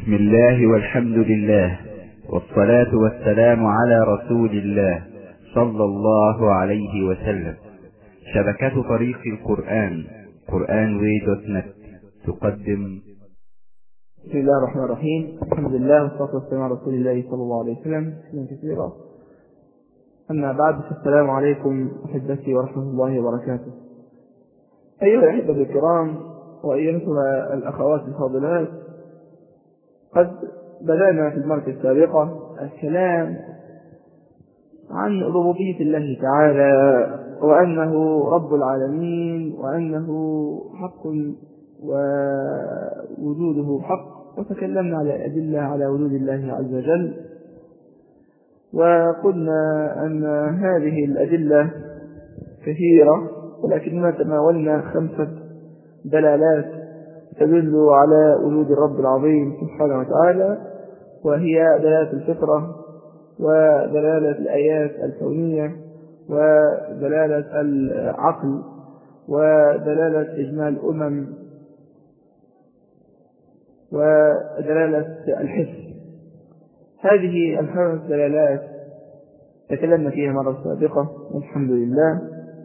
بسم الله والحمد لله والصلاة والسلام على رسول الله صلى الله عليه وسلم. شبكة طريق القرآن قرآنway.net تقدم. بسم الله الرحمن الرحيم. الحمد لله والصلاة والسلام على رسول الله صلى الله عليه وسلم. كثيرا. أما بعد، فالسلام عليكم أحبتي ورحمة الله وبركاته. أيها الأحبة الكرام وأيها الأخوات الفاضلات، قد بدأنا في المرة السابقة الكلام عن ربوبية الله تعالى، وأنه رب العالمين، وأنه حق ووجوده حق، وتكلمنا على أدلة على وجود الله عز وجل، وقلنا أن هذه الأدلة كثيرة، ولكننا تناولنا 5 دلالات تدل على وجود الرب العظيم سبحانه وتعالى، وهي دلالة الفطرة، ودلالة الآيات الكونية، ودلالة العقل، ودلالة إجمال الأمم، ودلالة الحس. هذه ال5 دلالات تكلمنا فيها مرة سابقة والحمد لله،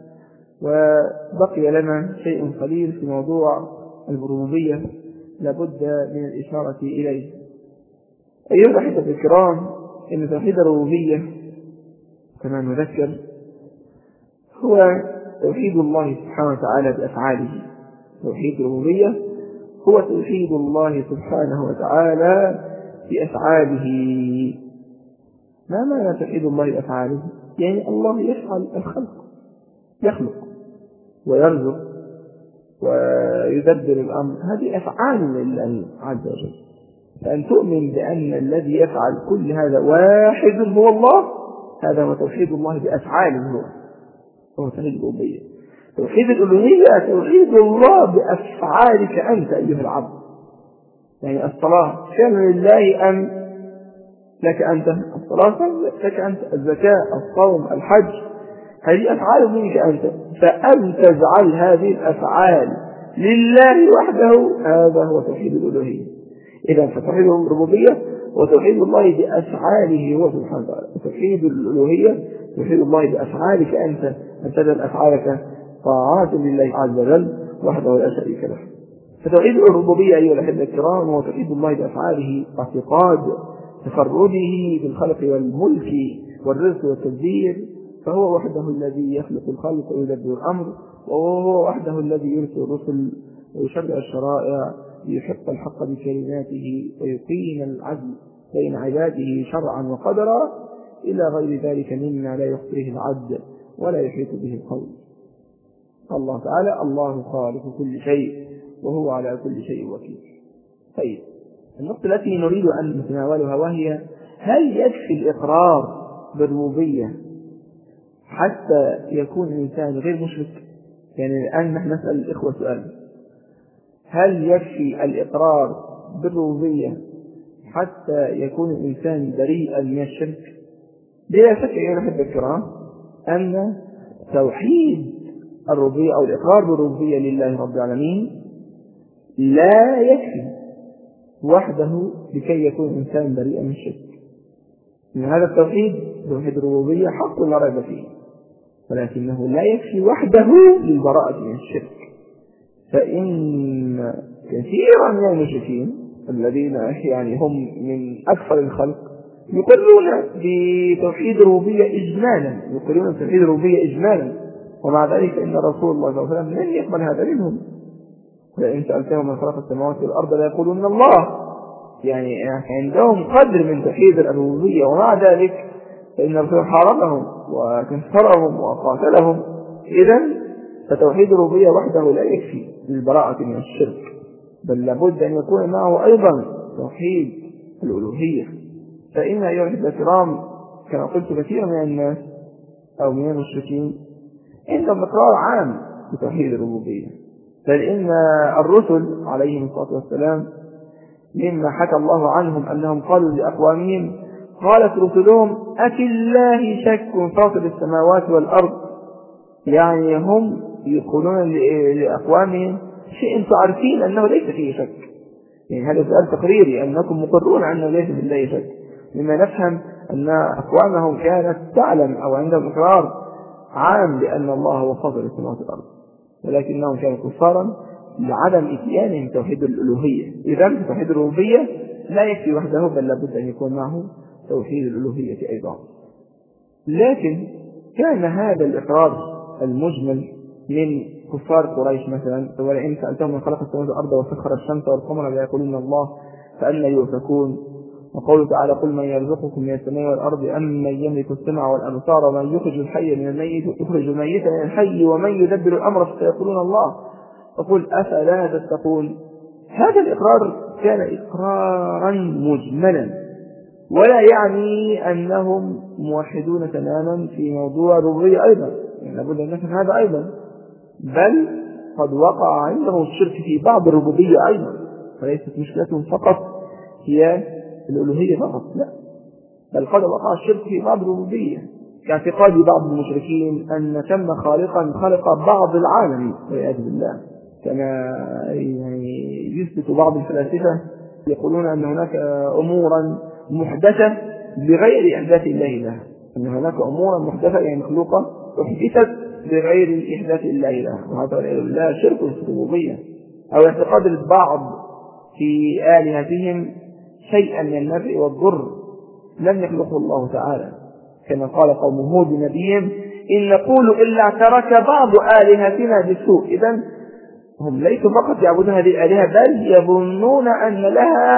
وبقي لنا شيء قليل في موضوع الربوبية لابد من الإشارة إليه. أيها الأحبة الكرام، إن توحيد الربوبية كما نذكر هو توحيد الله سبحانه وتعالى بأفعاله. توحيد الربوبية هو توحيد الله سبحانه وتعالى بأفعاله. ما معنى توحيد الله بأفعاله؟ يعني الله يفعل الخلق، يخلق ويرزق ويدبر الأمر، هذه أفعال لله عز وجل. فأن تؤمن بأن الذي يفعل كل هذا واحد هو الله، هذا هو توحيد الله بأفعاله، هو توحيد الربوبية. توحيد الألوهية توحيد الله بأفعالك أنت أيها العبد. يعني الصلاة كان لله أم لك أنت؟ الصلاة لك أنت، الزكاة، الصوم، الحج، هذه أفعال منك أنت، فأن تجعل هذه الأفعال لله وحده، هذا هو توحيد الألوهية. إذا فتوحيد الربوبية وتوحيد الله بأفعاله هو سبحانه وتعالى. توحيد الألوهية توحيد الله بأفعالك أنت، أن تجعل أفعالك طاعات لله عز وجل وحده لا شريك له. فتوحيد الربوبية أيها الأحبة الكرام هو توحيد الله بأفعاله، اعتقاد تفرده بالخلق والملك والرزق والتدبير، فهو وحده الذي يخلق الخلق ويدبر الأمر، وهو وحده الذي يرسل الرسل ويشرع الشرائع ليحق الحق بكلماته ويقيم العدل بين عباده شرعا وقدرا، إلى غير ذلك مما لا يخطيه العد ولا يحيط به القول. الله تعالى الله خالق كل شيء، وهو على كل شيء وكيل. طيب، النقطة التي نريد أن نتناولها وهي: هل يكفي الإقرار بالربوبية حتى يكون الإنسان غير مشرك؟ يعني الآن نحن نسأل الإخوة سؤال: هل يكفي الإقرار بالربوبية حتى يكون الإنسان بريئا من الشرك؟ بلا شك أيها الأحبة الكرام أن توحيد الربوبية أو الإقرار بالربوبية لله رب العالمين لا يكفي وحده لكي يكون الإنسان بريئا من الشرك. إن هذا التوحيد توحيد الربوبية حق لا ريب فيه، ولكنه لا يكفي وحده للبراءة من الشرك. فإن كثيرا من المشركين الذين يعني هم من أكثر الخلق يقرون بتوحيد الربوبية إجمالا، ومع ذلك إن رسول الله صلى الله عليه وسلم لن يقبل هذا منهم. ولئن سألتهم من خلق السماوات والأرض لا يقولون الله. يعني عندهم قدر من توحيد الربوبية، ومع ذلك فإن الرسول حاربهم وكسرهم وقاتلهم. إذن فتوحيد الربوبية وحده لا يكفي للبراءة من الشرك، بل لابد أن يكون معه أيضا توحيد الألوهية. فإن أيها الأحبة الكرام كما قلت كثير من الناس أو من المشركين عندهم إقرار عام بتوحيد الربوبية، بل إن الرسل عليهم الصلاة والسلام مما حكى الله عنهم أنهم قالوا لأقوامهم: قالت رسلهم أفي الله شك فاطر السماوات والأرض. يعني هم يقولون لأقوامهم شيء أنتم عارفين أنه ليس فيه شك، يعني هذا سؤال تقريري أنكم مقرون أنه ليس بالله شك، مما نفهم أن أقوامهم كانت تعلم أو عندهم إقرار عام بأن الله هو فاطر السماوات والأرض، ولكنهم كانوا كفارا لعدم إتيانهم توحيد الألوهية. إذن توحيد الربوبية لا يكفي وحده، بل لابد أن يكون معه توحيد الألوهية أيضا. لكن كان هذا الإقرار المجمل من كفار قريش مثلا، ولئن سألتهم من خلق السماوات والأرض وسخر الشمس والقمر ليقولون الله فأنى يؤفكون. وقوله تعالى قل من يرزقكم من السماء والأرض أم من يملك السمع والأبصار ومن يخرج الحي من الميت ويخرج الميت من الحي ومن يدبر الأمر فسيقولون الله فقل أفلا تتقون. هذا الإقرار كان إقرارا مجملا، ولا يعني أنهم موحدون تماما في موضوع الربوبية أيضا، يعني لابد أن نفهم هذا أيضا، بل قد وقع عندهم الشرك في بعض الربوبية أيضا، فليست مشكلتهم فقط هي الألوهية فقط، لا، بل قد وقع الشرك في بعض الربوبية، كاعتقاد بعض المشركين أن ثم خالقا خلق بعض العالم والعياذ بالله، كما يعني يثبت بعض الفلاسفة يقولون أن هناك أمورا محدثة بغير إحداث الله لها، أن هناك أمورا محدثة يعني مخلوقة أحدثت بغير إحداث الله لها، وهذا والعياذ بالله شرك في الربوبية. أو اعتقاد البعض في آلهتهم شيئا من النفع والضر لم يخلقه الله تعالى، كما قال قوم هود نبيهم إن نقول إلا ترك بعض آلهتنا بسوء. إذن هم ليسوا فقط يعبدون هذه الآلهة، بل يظنون أن لها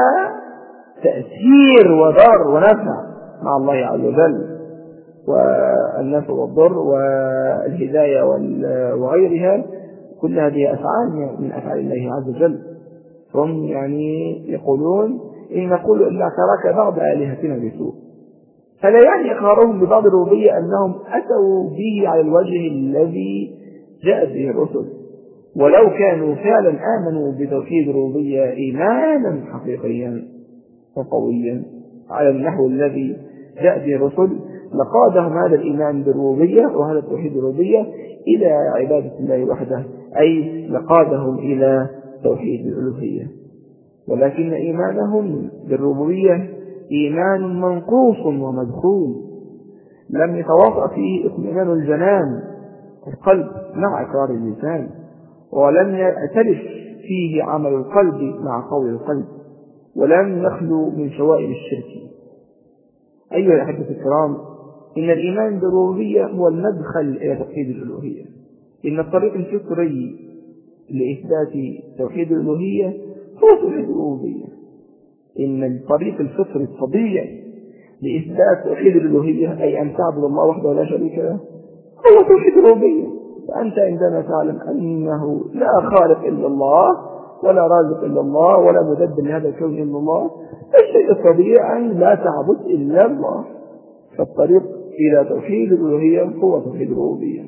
تأثير وضر ونفع مع الله عز وجل، والنفع والضر والهداية وغيرها، كل هذه أفعال من أفعال الله عز وجل. هم يعني يقولون إن نقول إلا ترك بعض آلهتنا بسوء، فلا يعني إقرارهم ببعض الربوبية أنهم أتوا به على الوجه الذي جاءت به الرسل، ولو كانوا فعلا آمنوا بتوحيد الربوبية إيمانا حقيقيا وقويا على النحو الذي جاء به الرسل لقادهم هذا الإيمان بالربوبية وهذا التوحيد الربوبية إلى عبادة الله وحده، أي لقادهم إلى توحيد الألوهية. ولكن إيمانهم بالربوبية إيمان منقوص ومدخول، لم يتواطأ فيه اطمئنان الجنان القلب مع إقرار اللسان، ولم يأتلف فيه عمل القلب مع قول القلب، ولم يخلو من شوائب الشرك. أيها الأحبة الكرام، إن الإيمان بالربوبية هو المدخل إلى توحيد الألوهية. إن الطريق الفطري لإثبات توحيد الألوهية هو توحيد الربوبية. إن الطريق الفطري الطبيعي لإثبات توحيد الألوهية أي أن تعبد الله وحده لا شريك له هو توحيد الربوبية. فأنت عندما تعلم أنه لا خالق إلا الله ولا رازق إلا الله ولا مدبر لهذا الكون إلا الله، الشيء الطبيعي أن لا تعبد إلا الله. فالطريق إلى توحيد الألوهية هو توحيد الربوبية.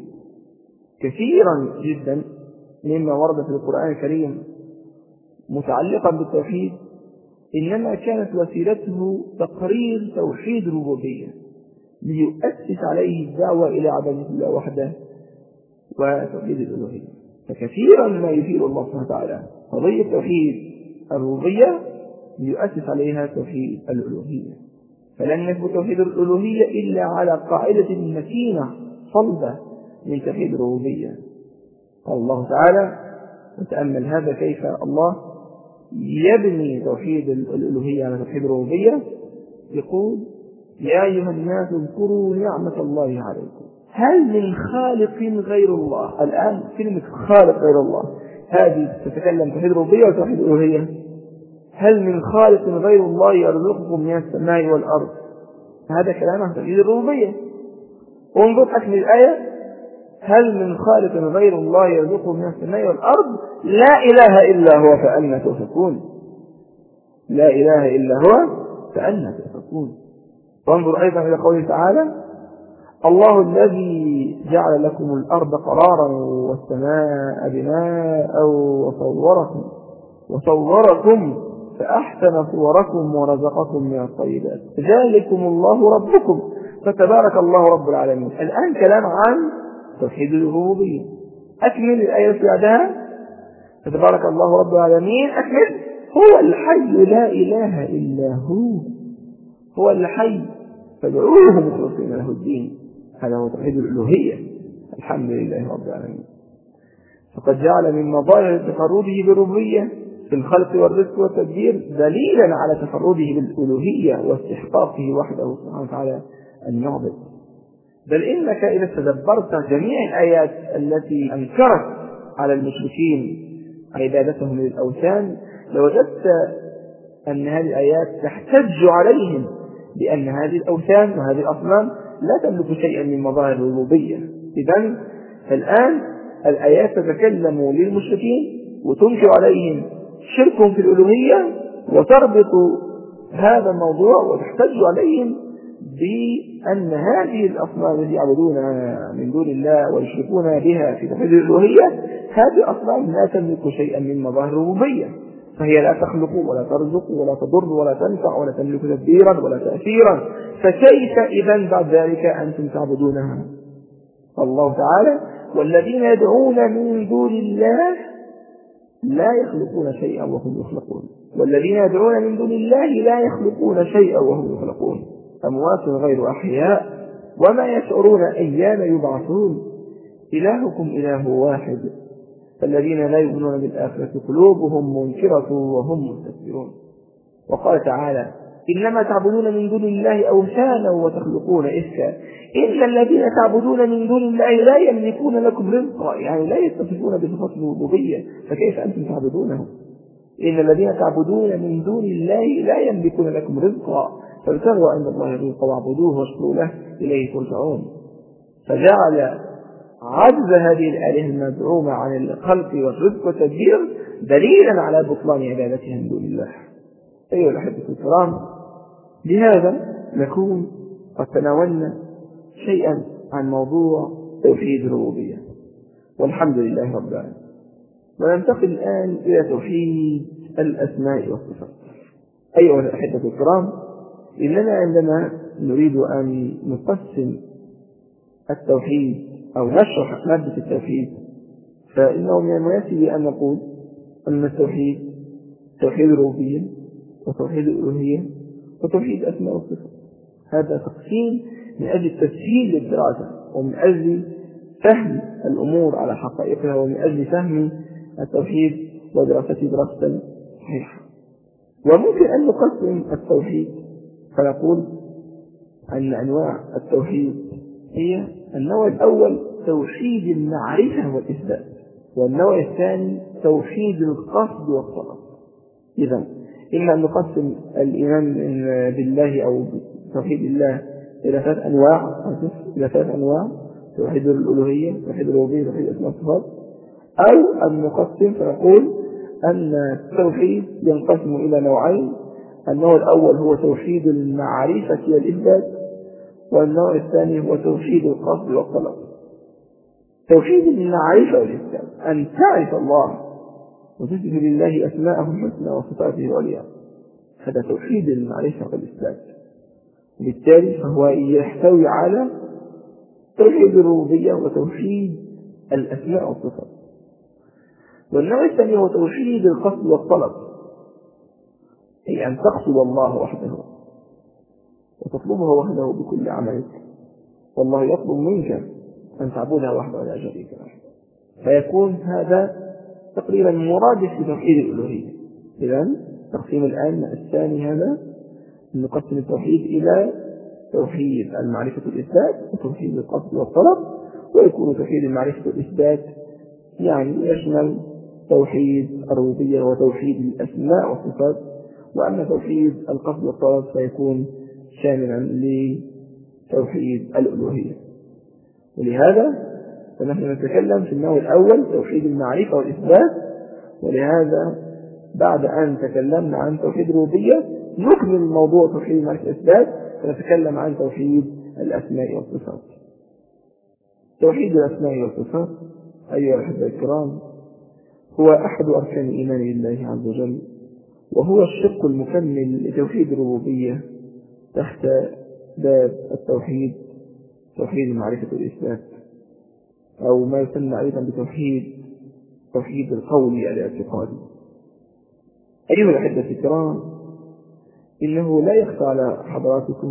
كثيرا جدا مما ورد في القرآن الكريم متعلقا بالتوحيد إنما كانت وسيلته تقرير توحيد الربوبية ليؤسس عليه الدعوة إلى عبادة الله وحده وتوحيد الألوهية. فكثيرا ما يفيد الله سبحانه وتعالى قضية توحيد الربوبية ليؤسس عليها توحيد الألوهية. فلن يثبت توحيد الألوهية إلا على قاعدة متينة صلبة من توحيد الربوبية. قال الله تعالى، وتأمل هذا كيف الله يبني توحيد الألوهية على توحيد الربوبية، يقول يا أيها الناس اذكروا نعمة الله عليكم هل من خالق غير الله. الآن كلمة خالق غير الله هذه تتكلم توحيد الربوبية وتوحيد الألوهية. هل من خالق غير الله يرزقكم من السماء والأرض، هذا كلام عن توحيد الربوبية. انظر أكمل الآية، هل من خالق غير الله يرزقكم من السماء والأرض لا إله إلا هو فأنى تؤفكون. لا إله إلا هو فأنى تؤفكون. وانظر أيضا إلى قوله تعالى الله الذي جعل لكم الأرض قرارا والسماء بناء وصوركم فأحسن صوركم ورزقكم من الطيبات ذلكم الله ربكم فتبارك الله رب العالمين. الآن كلام عن توحيد الربوبية. أكمل الآية بعدها فتبارك الله رب العالمين. أكمل هو الحي لا إله إلا هو الحي فادعوه مخلصين له الدين. هذا هو توحيد الألوهية. الحمد لله رب العالمين. فقد جعل من مظاهر تفرده بالربوبية في الخلق والرزق والتدبير دليلا على تفرده بالألوهية واستحقاقه وحده سبحانه وتعالى أن يعبد. بل إنك إذا تدبرت جميع الآيات التي أنكرت على المشركين عبادتهم للأوثان لوجدت أن هذه الآيات تحتج عليهم بأن هذه الأوثان وهذه الأصنام لا تملك شيئا من مظاهر الربوبية. إذن الآن الآيات تتكلم للمشركين وتنكر عليهم شركهم في الألوهية وتربط هذا الموضوع وتحتج عليهم بأن هذه الأصنام التي يعبدونها من دون الله ويشركون بها في توحيد الألوهية هذه الأصنام لا تملك شيئا من مظاهر الربوبية، فهي لا تخلق ولا ترزق ولا تضر ولا تنفع ولا تملك تدبيرا ولا تأثيرا، فكيف إذن بعد ذلك أنتم تعبدونها؟ الله تعالى والذين يدعون من دون الله لا يخلقون شيئا وهم يخلقون. والذين يدعون من دون الله لا يخلقون شيئا وهم يخلقون، أموات غير أحياء وما يشعرون أيان يبعثون. إلهكم إله واحد فالذين لا يؤمنون بالآخرة قلوبهم منكرة وهم مستكبرون. وقال تعالى إنما تعبدون من دون الله أوثانا وتخلقون إفكا إن الذين تعبدون من دون الله لا يملكون لكم رزقا، يعني لا يتصفون بصفات الربوبية، فكيف أنتم تعبدونهم؟ إن الذين تعبدون من دون الله لا يملكون لكم رزقا فابتغوا عند الله الرزق واعبدوه واشكروا له إليه ترجعون. فجعل عجز هذه الآلهة المزعومة عن الخلق والرزق والتدبير دليلا على بطلان عبادتهم من دون الله. أيها الأحبة الكرام، بهذا نكون قد تناولنا شيئا عن موضوع توحيد الربوبية والحمد لله رب العالمين. وننتقل الآن إلى توحيد الأسماء والصفات. أيها الأحبة الكرام، إننا عندما نريد أن نقسم التوحيد أو نشرح مادة التوحيد فإنه من المناسب أن نقول أن التوحيد توحيد الربوبية وتوحيد الألوهية وتوحيد الأسماء والصفات. هذا تقسيم من أجل تسهيل للدراسة ومن أجل فهم الأمور على حقائقها ومن أجل فهم التوحيد ودراسته دراسة صحيحة. وممكن أن نقسم التوحيد فنقول أن أنواع التوحيد هي النوع الأول توحيد المعرفة والإثبات، والنوع الثاني توحيد القصد والطلب. إذن إما أن نقسم الإيمان بالله أو توحيد الله إلى ثلاث أنواع توحيد الألوهية توحيد الربوبية توحيد الأسماء والصفات، أو أن نقسم فنقول أن التوحيد ينقسم إلى نوعين. النوع الأول هو توحيد المعرفة والإثبات، والنوع الثاني هو توحيد القصد والطلب. توحيد المعرفة والإثبات أن تعرف الله وتثبت لله أسماءه الحسنى وصفاته العليا، هذا توحيد المعرفة والإثبات، وبالتالي فهو يحتوي على توحيد الربوبية وتوحيد الأسماء والصفات. والنوع الثاني هو توحيد القصد والطلب، أي أن تقصد الله وحده وتطلبه وحده بكل عملك، والله يطلب منك أن تعبده وحده ولا شريك له، فيكون هذا تقريبا مرادف لتوحيد الألوهية. إذن تقسيم الآن الثاني هذا نقسم التوحيد إلى توحيد المعرفة والإثبات وتوحيد القصد والطلب، ويكون توحيد المعرفة والإثبات يعني يشمل توحيد الربوبية وتوحيد الأسماء والصفات، وأما توحيد القصد والطلب فيكون شاملا لتوحيد الألوهية. ولهذا فنحن نتكلم في النوع الأول توحيد المعرفة والإثبات، ولهذا بعد أن تكلمنا عن توحيد الربوبية نكمل موضوع توحيد المعرفة والإثبات فنتكلم عن توحيد الأسماء والصفات. توحيد الأسماء والصفات أيها الأحبة الكرام هو أحد أركان الإيمان بالله عز وجل، وهو الشق المكمل لتوحيد الربوبية تحت باب التوحيد توحيد المعرفة والإثبات، أو ما يسمى أيضا بتوحيد القول الاعتقادي. أيها الأحبة الكرام، إنه لا يخفى على حضراتكم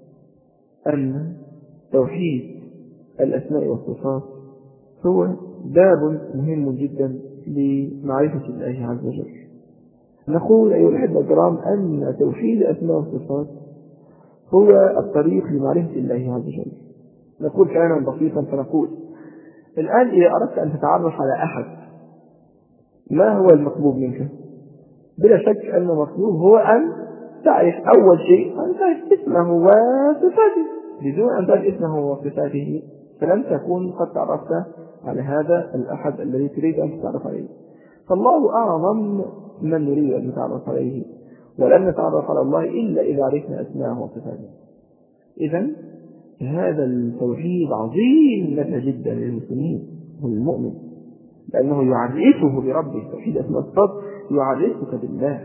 أن توحيد الأسماء والصفات هو باب مهم جدا لمعرفة الله عز وجل. نقول أيها الأحبة الكرام أن توحيد الأسماء والصفات هو الطريق لمعرفة الله عز وجل. نقول كلاما بسيطا فنقول الآن إذا أردت أن تتعرف على أحد ما هو المطلوب منك؟ بلا شك أن المطلوب هو أن تعرف أول شيء أن تعرف اسمه وصفاته. بدون أن تعرف اسمه وصفاته فلن تكون قد تعرفت على هذا الأحد الذي تريد أن تتعرف عليه. فالله أعظم من نريد أن نتعرف عليه، ولن نتعرف على الله إلا إذا عرفنا أسماءه وصفاته. إذن هذا التوحيد عظيم لنا جدا للمسلمين والمؤمن، لأنه يعرفه بربه. توحيد أسماء والصفات يعرفك بالله،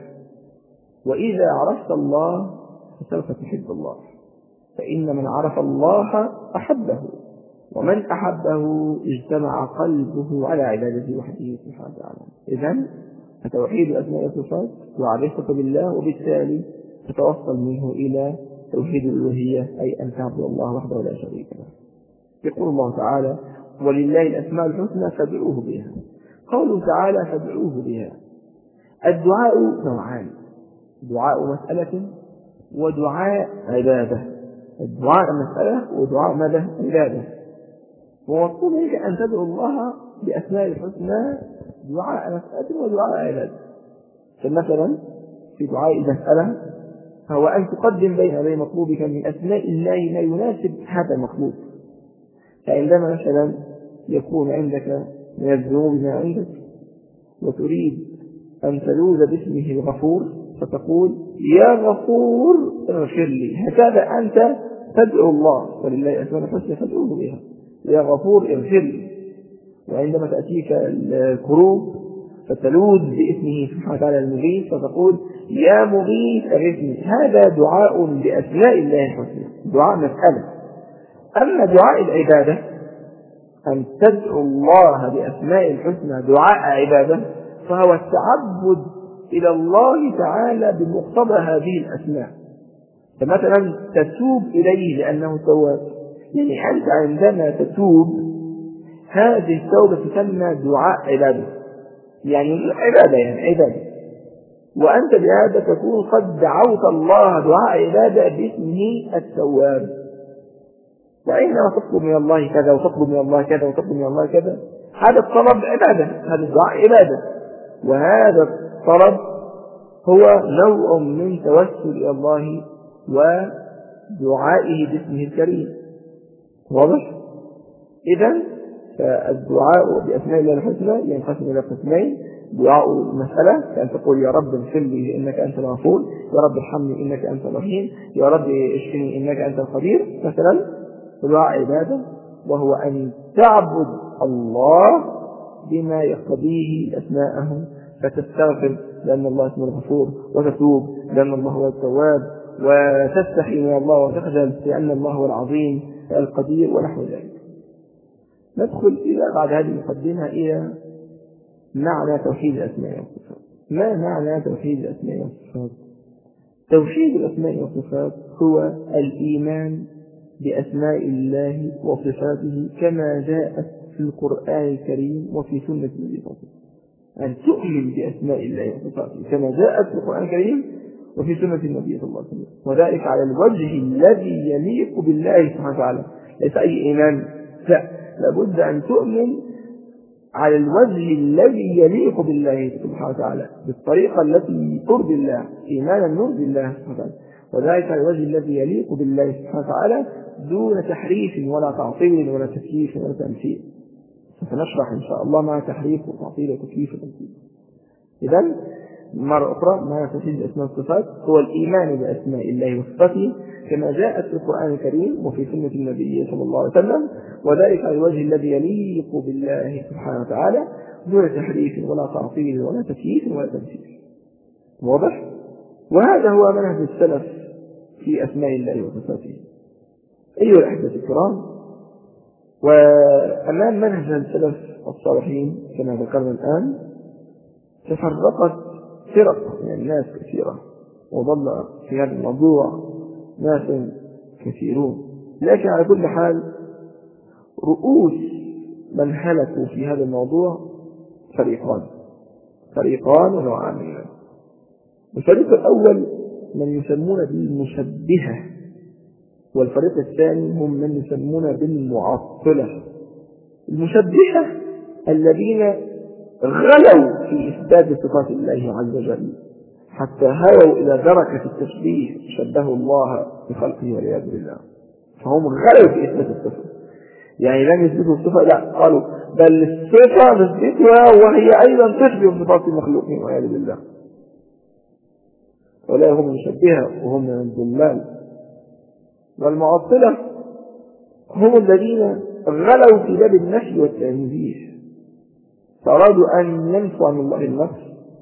وإذا عرفت الله فسوف تحب الله، فإن من عرف الله أحبه، ومن أحبه اجتمع قلبه على عبادته وحده سبحانه وتعالى. إذن فتوحيد الأسماء والصفات يعرفك بالله، وبالتالي تتوصل منه إلى توحيد الألوهية، أي أن تعبد الله وحده لا شريك له. يقول الله تعالى: ولله الأسماء الحسنى فادعوه بها. قوله تعالى فادعوه بها. الدعاء نوعان: دعاء مسألة ودعاء عبادة. الدعاء مسألة ودعاء ماذا؟ عبادة. ومطلوب منك أن تدعو الله بأسماء الحسنى دعاء مسألة ودعاء عبادة. فمثلا في دعاء المسألة هو أن تقدم بين مطلوبك من أسماء الله ما يناسب هذا المطلوب. فعندما مثلا يكون عندك من الذنوب ما عندك وتريد أن تلوذ باسمه الغفور فتقول: يا غفور اغفر لي. هكذا أنت تدعو الله، ولله الأسماء الحسنى فادعوه بها. يا غفور اغفر لي. وعندما تأتيك الكروب فتلوذ باسمه سبحانه وتعالى المغيث فتقول: يا مغيث اغثني. هذا دعاء بأسماء الله الحسنى، دعاء مسألة. أما دعاء العبادة أن تدعو الله بأسماء الحسنى دعاء عبادة، فهو التعبد إلى الله تعالى بمقتضى هذه الأسماء. فمثلا تتوب إليه لأنه تواب، يعني أنت عندما تتوب هذه التوبة تسمى دعاء عبادة، يعني عبادة، يعني عبادة، وأنت بهذا تكون قد دعوت الله دعاء عبادة باسمه التواب. وعندما تطلب من الله كذا وتطلب من الله كذا وتطلب من الله كذا، هذا الطلب عبادة، هذا الدعاء عبادة، وهذا الطلب هو نوع من توسل إلى الله ودعائه باسمه الكريم. واضح؟ إذن فالدعاء بأسماء الله الحسنى ينقسم إلى قسمين: دعاء المسألة كأن تقول: يا رب اغفر لي إنك أنت الغفور، يا رب ارحمني إنك أنت الرحيم، يا رب اشفني إنك أنت القدير مثلا. دعاء عبادة وهو أن تعبد الله بما يقتضيه أسماءه، فتستغفر لأن الله اسمه الغفور، وتتوب لأن الله هو التواب، وتستحي من الله وتخجل لأن الله هو العظيم القدير، ونحو ذلك. ندخل بعد هذه المقدمة إلى معنى توحيد الأسماء والصفات. ما معنى توحيد الأسماء والصفات؟ توحيد الأسماء والصفات هو الإيمان بأسماء الله وصفاته كما جاءت في القرآن الكريم وفي سنة النبي صلى الله عليه وسلم. أن تؤمن بأسماء الله وصفاته كما جاءت في القرآن الكريم وفي سنة النبي صلى الله عليه وسلم، وذلك على الوجه الذي يليق بالله سبحانه وتعالى. ليس أي إيمان، لا، لابد أن تؤمن على الوجه الذي يليق بالله سبحانه وتعالى، بالطريقة التي ترضي الله، إيمانا نرضي الله سبحانه وتعالى، وذلك على الوجه الذي يليق بالله سبحانه وتعالى دون تحريف ولا تعطيل ولا تكييف ولا تمثيل. سنشرح إن شاء الله مع تحريف وتعطيل وتكييف وتمثيل. إذن مرة أخرى معنى توحيد الأسماء والصفات هو الإيمان بأسماء الله وصفاته كما جاءت في القرآن الكريم وفي سنة النبي صلى الله عليه وسلم، وذلك على الوجه الذي يليق بالله سبحانه وتعالى دون تحريف ولا تعطيل ولا تكييف ولا تمثيل. واضح؟ وهذا هو منهج السلف في أسماء الله وصفاته. أيها الأحبة الكرام، وأمام منهج السلف الصالحين كما ذكرنا الآن تفرقت فرق من الناس كثيرة، وضل في هذا الموضوع ناس كثيرون، لكن على كل حال رؤوس من هلكوا في هذا الموضوع فريقان ونوعان من الناس. الفريق الأول من يسمون بالمشبهة، والفريق الثاني هم من يسمون بالمعطلة. المشبهة الذين غلوا في إثبات صفات الله عز وجل حتى هووا إلى درجة التشبيه، شبهوا الله بخلقه والعياذ بالله، فهم غلوا في إثبات الصفة، يعني لم يثبتوا الصفة، لا، قالوا بل الصفة نثبتها وهي أيضا تشبه صفات المخلوقين والعياذ بالله. ولا هم مشبهة وهم من الضلال. والمعطلة هم الذين غلوا في باب النفي والتنزيه، فأرادوا أن ينفوا عن الله النفس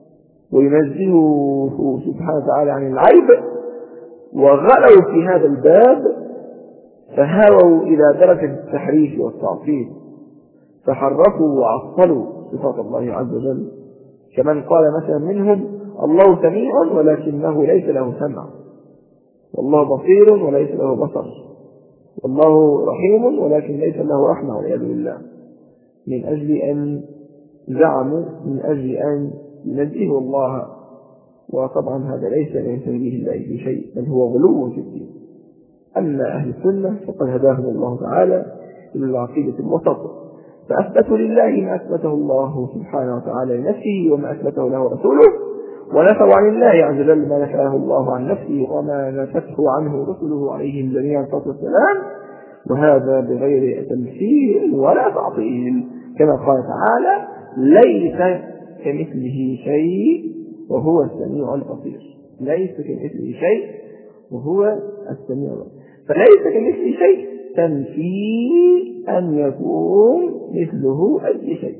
وينزهوا سبحانه وتعالى عن العيب، وغلوا في هذا الباب فهاووا إلى درجة التحريف والتعطيل، فحرفوا وعطلوا صفات الله عز وجل، كمن قال مثلا منهم الله سميع ولكنه ليس له سمع، والله بصير وليس له بصر، والله رحيم ولكن ليس له رحمة والعياذ بالله، من أجل أن زعموا من أجل أن ينزهوا الله. وطبعا هذا ليس من تنزيه الله في شيء، بل هو غلو في الدين. أما أهل السنة فقد هداهم الله تعالى إلى العقيدة الوسط، فأثبتوا لله ما أثبته الله سبحانه وتعالى لنفسه وما أثبته له رسوله، ونفوا عن الله عز وجل ما نفاه الله عن نفسه وما نفته عنه رسله عليهم جميعا الصلاة والسلام، وهذا بغير تمثيل ولا تعطيل، كما قال تعالى ليس كمثله شيء وهو السميع البصير. ليس كمثله شيء وهو السميع البصير، فليس كمثله شيء تنفي أن يكون مثله أي شيء،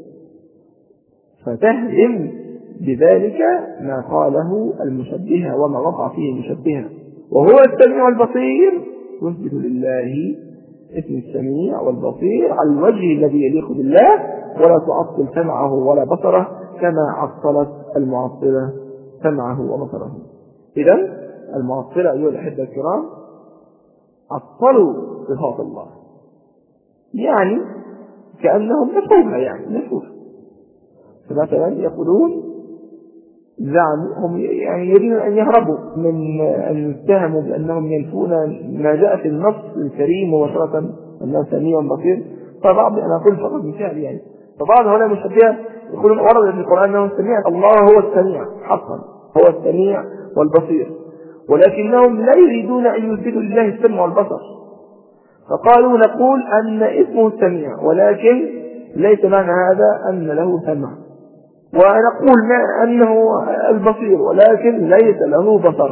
فتهدم بذلك ما قاله المشبهة وما وقع فيه المشبهة. وهو السميع البصير يثبت لله اسم السميع والبصير على الوجه الذي يليق بالله، ولا تعطل سمعه ولا بصره كما عطلت المعطلة سمعه وبصره. إذن المعطلة أيها الأحبة الكرام عطلوا صفات الله، يعني كأنهم نفوها، يعني نفوها. فمثلا يقولون زعموا يعني يريدون أن يهربوا من أن يتهموا بأنهم ينفون ما جاء في النص الكريم مباشرة أنه سميع بصير. فبعض أنا أقول فقط مثال، يعني فبعض هؤلاء المشبهة يقولون ورد في القرآن أنه السميع، الله هو السميع حقا، هو السميع والبصير، ولكنهم لا يريدون أن يثبتوا لله السمع والبصر، فقالوا نقول أن اسمه السميع ولكن ليس معنى هذا أن له سمع، ونقول أنه البصير ولكن ليس له بصر،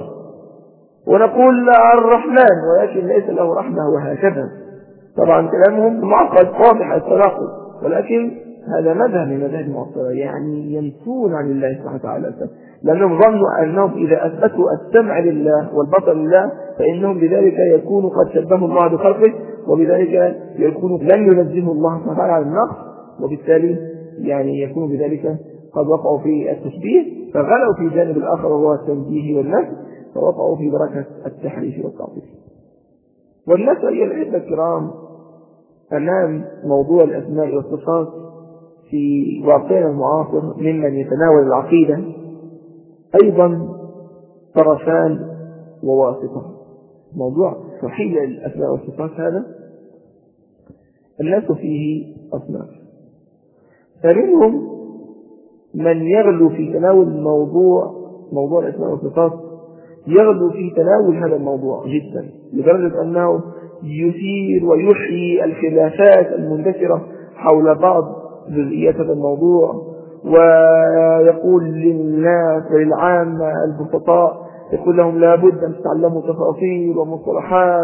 ونقول الرحمن ولكن ليس له رحمة، وهكذا. طبعا كلامهم معقد واضح التناقض، ولكن هذا مذهب من مذاهب المعطلة، يعني ينفون عن الله سبحانه وتعالى، لأنهم ظنوا أنهم إذا أثبتوا السمع لله والبصر لله فإنهم بذلك يكونوا قد شبهوا الله بخلقه، وبذلك يكونوا لن ينزهوا الله سبحانه وتعالى عن النقص، وبالتالي يعني يكونوا بذلك قد وقعوا في التشبيه، فغلوا في جانب الآخر وهو التنزيه والنفي، فوقعوا في بركة التحريف والتعطيل. والناس أيها الأحبة الكرام أمام موضوع الأسماء والصفات في واقعنا المعاصر ممن يتناول العقيدة أيضا طرفان وواسطة. موضوع صحيح الأسماء والصفات هذا الناس فيه أصناف، فمنهم من يغلو في تناول موضوع الأسماء والصفات، يغلو في تناول هذا الموضوع جدا لدرجة أنه يثير ويحيي الخلافات المنتشرة حول بعض جزئيات هذا الموضوع، ويقول للناس وللعامة البسطاء يقول لهم لا بد أن تتعلموا تفاصيل ومصطلحات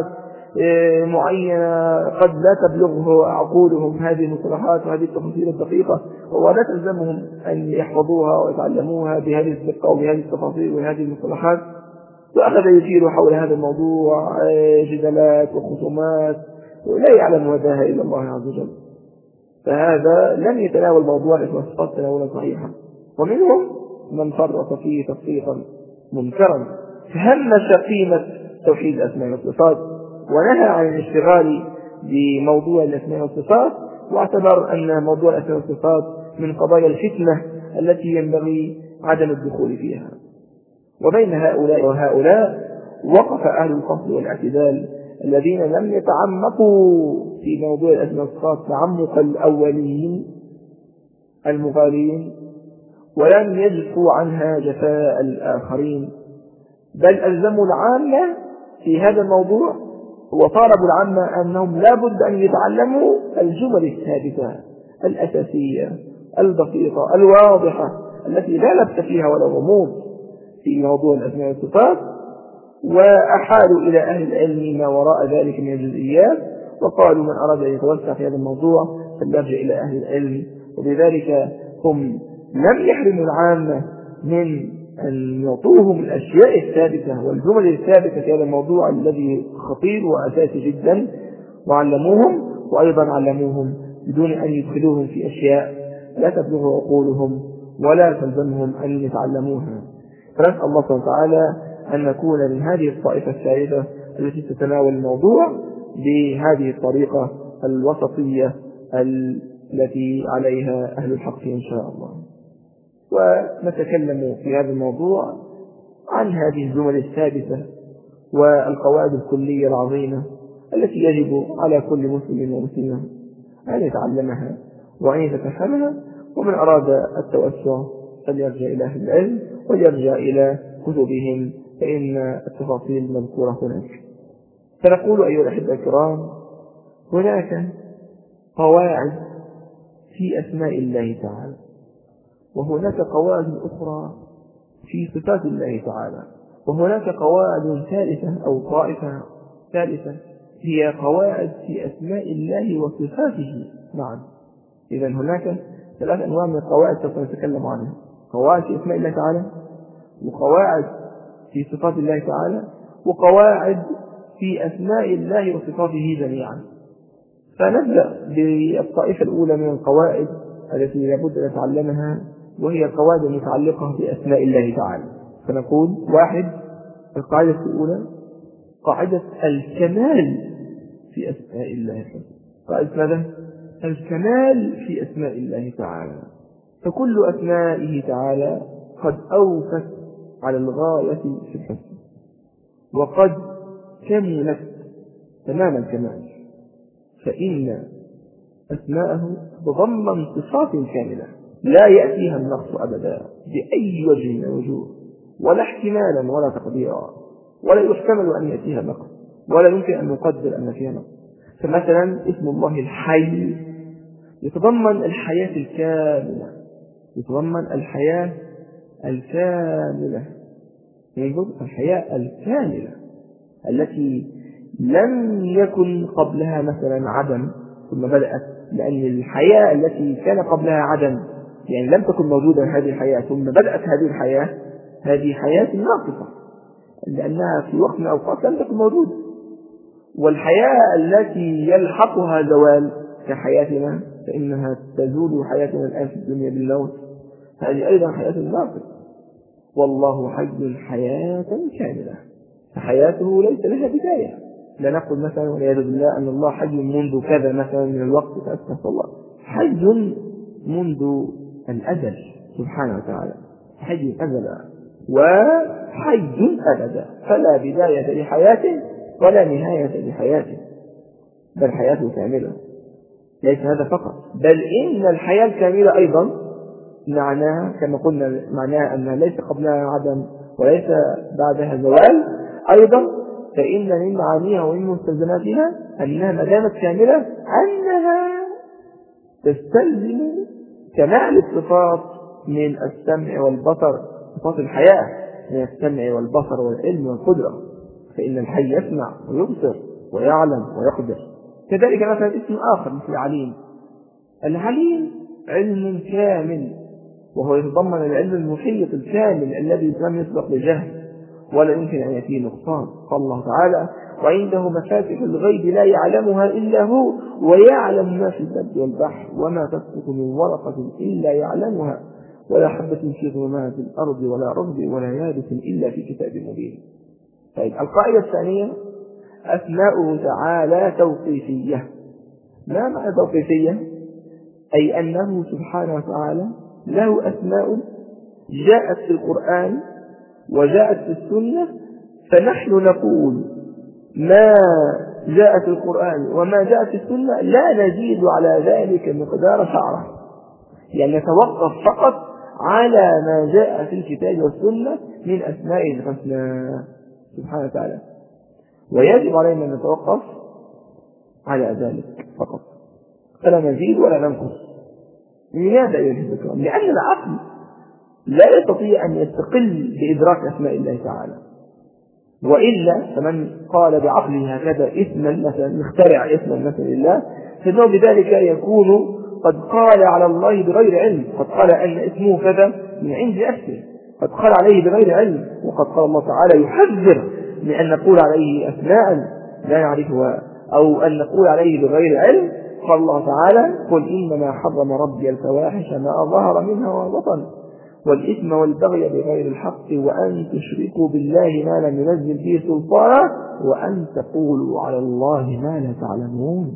معينة قد لا تبلغه عقولهم هذه المصطلحات وهذه التفاصيل الدقيقة، ولا تلزمهم أن يحفظوها ويتعلموها بهذه الدقة وبهذه التفاصيل وهذه المصطلحات. وأخذ يثير حول هذا الموضوع جدالات وخصومات لا يعلم مداها إلا الله عز وجل، فهذا لم يتناول موضوع الإثبات تناولا صحيحا. ومنهم من فرط فيه تفريطا منكرا، فهمش قيمة توحيد الأسماء والصفات ونهى عن الاشتغال بموضوع الأسماء والصفات، واعتبر أن موضوع الأسماء والصفات من قضايا الفتنة التي ينبغي عدم الدخول فيها. وبين هؤلاء وهؤلاء وقف أهل الفصل والاعتدال الذين لم يتعمقوا في موضوع الأسماء والصفات تعمق الأولين المغالين، ولم يجفوا عنها جفاء الآخرين، بل ألزموا العامة في هذا الموضوع وطالبوا العامة أنهم لا بد أن يتعلموا الجمل الثابتة الأساسية البسيطة الواضحة التي لا لبس فيها ولا غموض في موضوع الأسماء والصفات، وأحالوا إلى أهل العلم ما وراء ذلك من الجزئيات، وقالوا من أراد أن يتوسع في هذا الموضوع فليرجع إلى أهل العلم. وبذلك هم لم يحرموا العامة من أن يعطوهم الأشياء الثابتة والجمل الثابتة في هذا الموضوع الذي خطير وأساسي جدا، وعلموهم، وأيضا علموهم بدون أن يدخلوهم في أشياء لا تبلغ عقولهم ولا تلزمهم أن يتعلموها. فنسأل الله سبحانه وتعالى أن نكون من هذه الطائفة الثالثة التي تتناول الموضوع بهذه الطريقة الوسطية التي عليها أهل الحق إن شاء الله. ونتكلم في هذا الموضوع عن هذه الجمل الثابتة والقواعد الكلية العظيمة التي يجب على كل مسلم ومسلمة أن يتعلمها وأن يتفهمها، ومن أراد التوسع فليرجع إلى أهل العلم وليرجع إلى كتبهم فإن التفاصيل مذكورة هناك. فنقول أيها الأحبة الكرام هناك قواعد في أسماء الله تعالى، وهناك قواعد أخرى في صفات الله تعالى، وهناك قواعد ثالثة أو طائفة ثالثة هي قواعد في أسماء الله وصفاته معا. إذن هناك ثلاث أنواع من القواعد سوف نتكلم عنها: قواعد في أسماء الله تعالى، وقواعد في صفات الله تعالى، وقواعد في أسماء الله وصفاته جميعا. فنبدأ بالطائفة الأولى من القواعد التي لابد أن نتعلمها، وهي القواعد المتعلقة بأسماء الله تعالى. فنقول: واحد، القاعدة الأولى قاعدة الكمال في أسماء الله. قاعدة ماذا؟ الكمال في أسماء الله تعالى. فكل أسمائه تعالى قد أوفت على الغاية في الحسن، وقد كملت تمام الكمال، فإن أسماءه تتضمن صفات كاملة لا يأتيها النقص أبدا بأي وجه من الوجوه، ولا احتمالا ولا تقديرا، ولا يحتمل أن يأتيها نقص، ولا يمكن أن نقدر أن فيها نقص. فمثلا اسم الله الحي يتضمن الحياة الكاملة، يتضمن الحياة الكاملة، ينظر الحياة الكاملة التي لم يكن قبلها مثلا عدم ثم بدأت، لأن الحياة التي كان قبلها عدم يعني لم تكن موجودة هذه الحياة ثم بدأت هذه الحياة، هذه حياة ناقصة لأنها في وقت من الأوقات لم تكن موجودة. والحياة التي يلحقها زوال كحياتنا فإنها تزول حياتنا الآن في الدنيا بالموت، هذه أيضا حياة ناقصة. والله حي حياة كاملة، فحياته ليس لها بداية. لا نقول مثلا والعياذ بالله أن الله حي منذ كذا مثلا من الوقت، فأستغفر الله، حي منذ الأزل سبحانه وتعالى، حي أزلا وحي أبدا، فلا بداية لحياته ولا نهاية لحياته، بل حياته كاملة. ليس هذا فقط، بل إن الحياة الكاملة أيضا معناها كما قلنا معناها أنها ليس قبلها عدم وليس بعدها زوال، أيضا فإن من معانيها ومن مستلزماتها أنها ما دامت كاملة أنها تستلزم كمال الصفات من السمع والبصر، صفات الحياة من السمع والبصر والعلم والقدرة، فإن الحي يسمع ويبصر ويعلم ويقدر. كذلك مثلا اسم آخر مثل عليم. العليم علم كامل، وهو يتضمن العلم المحيط الكامل الذي لم يسبق بجهل ولا يمكن أن يأتيه نقصان. قال الله تعالى: وعنده مفاتح الغيب لا يعلمها إلا هو ويعلم ما في البر والبحر وما تسقط من ورقة إلا يعلمها ولا حبة في ظلمات الأرض ولا رطب ولا يابس إلا في كتاب مبين. طيب القاعدة الثانية أسماؤه تعالى توقيفية. ما معنى توقيفية؟ أي أنه سبحانه وتعالى له أسماء جاءت في القرآن وجاءت في السنة، فنحن نقول ما جاء في القرآن وما جاء في السنة لا نزيد على ذلك مقدار شعرة، يعني نتوقف فقط على ما جاء في الكتاب والسنة من أسماء الحسنى سبحانه وتعالى، ويجب علينا أن نتوقف على ذلك فقط، فلا نزيد ولا ننقص. لماذا أيها الكرام؟ لأن العقل لا يستطيع أن يستقل بإدراك أسماء الله تعالى، وإلا فمن قال بعقله هكذا اسما مثلا، يخترع اسما مثلا لله، فإنه بذلك يكون قد قال على الله بغير علم، قد قال أن اسمه كذا من عند نفسه، قد قال عليه بغير علم، وقد قال الله تعالى يحذر من أن نقول عليه أسماء لا نعرفها أو أن نقول عليه بغير علم. قال الله تعالى قل إنما حرم ربي الفواحش ما ظهر منها وبطن والإثم والبغي بغير الحق وأن تشركوا بالله ما لم ينزل به سلطانا وأن تقولوا على الله ما لا تعلمون.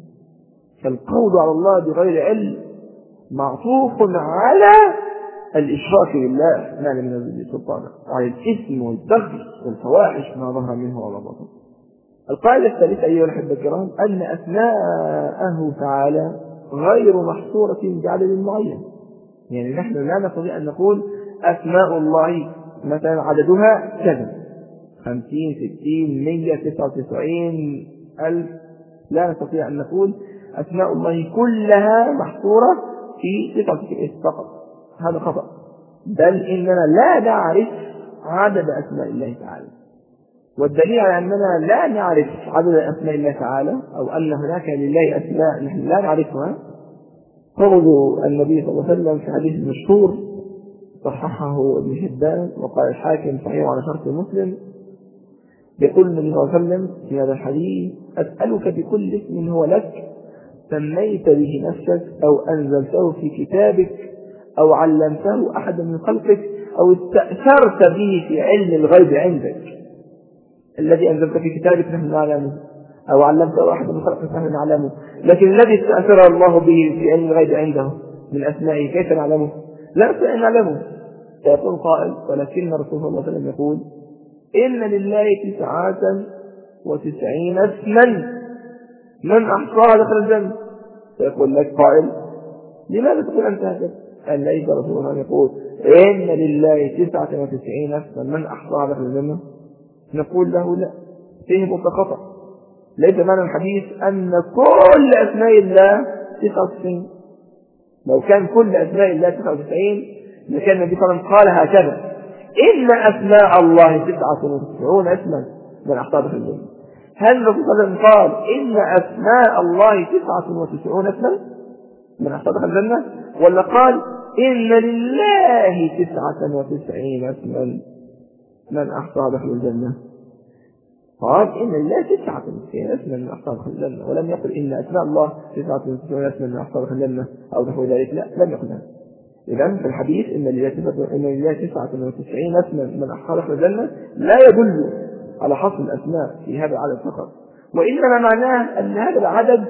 فالقول على الله بغير علم معطوف على الإشراك بالله ما لم ينزل به سلطانا، وعلى الإثم والبغي والفواحش ما ظهر منه وما بطن. القاعدة الثالثة أيها الأحبة الكرام أن أسماءه تعالى غير محصورة بعدد معين، يعني نحن لا نستطيع أن نقول أسماء الله مثلا عددها كذا 50 60 100 99 ألف، لا نستطيع أن نقول أسماء الله كلها محصورة في 99 اسم فقط، هذا خطأ، بل إننا لا نعرف عدد أسماء الله تعالى، والدليل على أننا لا نعرف عدد أسماء الله تعالى أو أن هناك لله أسماء نحن لا نعرفها قول النبي صلى الله عليه وسلم في حديث مشهور صححه ابن حبان وقال الحاكم صحيح على شرط مسلم، يقول النبي صلى الله عليه وسلم في هذا الحديث أسألك بكل اسم هو لك سميت به نفسك أو أنزلته في كتابك أو علمته أحد من خلقك أو استأثرت به في علم الغيب عندك، الذي أنزلت في كتابك نحن نعلمه أو علمته أحد من خلقك نحن نعلمه، لكن الذي استأثر الله به في علم الغيب عنده من أسمائه كيف نعلمه؟ لا نستطيع أن نعلمه. سيقول قائل ولكن الرسول صلى الله عليه وسلم يقول إن لله 99 اسما من أحصاها دخل الجنة. سيقول لك قائل لماذا تقول أنت هكذا؟ قال ليس رسول الله يقول إن لله 99 اسما من أحصاها دخل الجنة؟ نقول له لا، فيه خطأ، ليس معنى الحديث أن كل أسماء الله 99. لو كان كل أسماء الله 99 لكان النبي صلى الله عليه وسلم قال هكذا إن أسماء الله 99 اسما من أحصاها دخل الجنة. هل النبي صلى الله عليه وسلم قال إن أسماء الله 99 اسما من أحصاها دخل الجنة، ولا قال إن لله 99 اسما من أحصاها دخل الجنة؟ قال إن الله 99 اسما من أحصاها دخل الجنة، ولم يقل إن أسماء الله 99 اسما من أحصاها دخل الجنة أو نحو ذلك، لا لم يقل هذا. إذن في الحديث إن لله 99 اسما من أحصاها دخل الجنة لا يدل على حصر الأسماء في هذا العدد فقط، وإنما معناه أن هذا العدد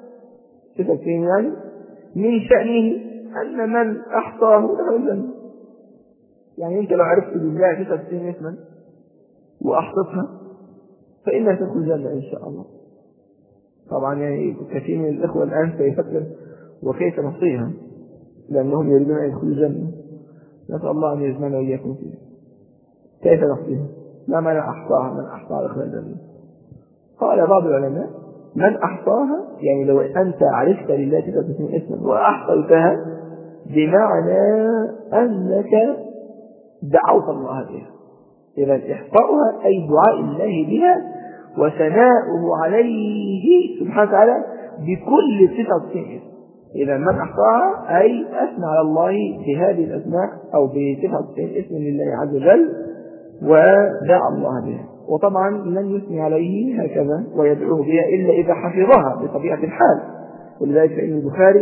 99 يعني من شأنه أن من أحصاه دخل الجنة. يعني أنت لو عرفت بالله 99 اسما وأحصتها فإنها تدخل الجنة إن شاء الله. طبعا يعني كثير من الإخوة الآن سيفكر وكيف نحصيها لأنهم يريدون أن يدخلوا الجنة، نسأل الله أن يجمعنا وإياكم فيها. كيف نحصيها؟ لا معنى أحصاها من أحصاها دخل الجنة؟ قال بعض العلماء من أحصاها يعني لو أنت عرفت لله 99 اسما وأحصيتها بمعنى أنك دعوت الله بها، إذا إحصاؤها أي دعاء الله بها وثناؤه عليه سبحانه وتعالى بكل 99 اسم. إذا من أحصاها أي أثنى على الله بهذه الأسماء أو ب99 اسم لله عز وجل ودعا الله بها، وطبعا لن يثني عليه هكذا ويدعوه بها إلا إذا حفظها بطبيعة الحال. ولذلك فإن البخاري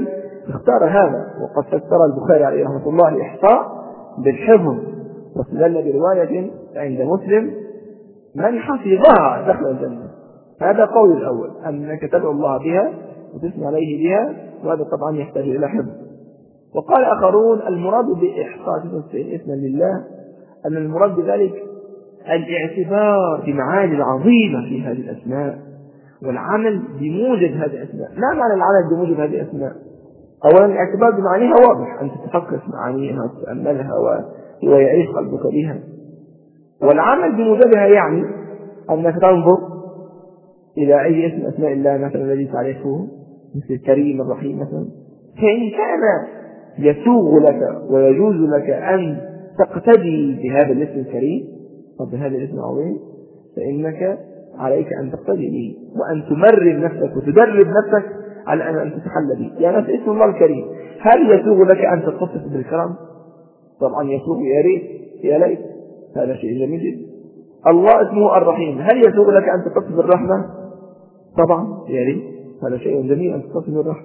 اختار هذا. وقد فسر البخاري عليه رحمة الله الإحصاء بالحفظ، واستدل برواية عند مسلم: من حفظها دخل الجنة. هذا قول الأول، أنك تدعو الله بها وتثني عليه بها، وهذا طبعا يحتاج إلى حفظ. وقال آخرون: المراد بإحصاء 99 اسما لله أن المراد بذلك الاعتبار بمعاني العظيمة في هذه الأسماء والعمل بموجب هذه الأسماء. ما معنى العمل بموجب هذه الأسماء؟ أولا الاعتبار بمعانيها واضح، أن تتفكر في معانيها وتتأملها ويعيش قلبك بها. والعمل بموجبها يعني أنك تنظر إلى أي اسم أسماء الله مثلا الذي تعرفه، مثل الكريم الرحيم مثلا، فإن كان يسوغ لك ويجوز لك أن تقتدي بهذا الاسم الكريم وبهذا الاسم العظيم، فإنك عليك أن تقتدي به وأن تمرن نفسك وتدرب نفسك على أن تتحلى به. يعني مثل اسم الله الكريم، هل يسوغ لك أن تتصف بالكرم؟ طبعا يسوغ، يا ريت يا ليت، هذا شيء جميل جدا. الله اسمه الرحيم، هل يسوغ لك أن تتصف بالرحمة؟ طبعا يا ريت، هذا شيء جميل أن تتصف بالرحمة.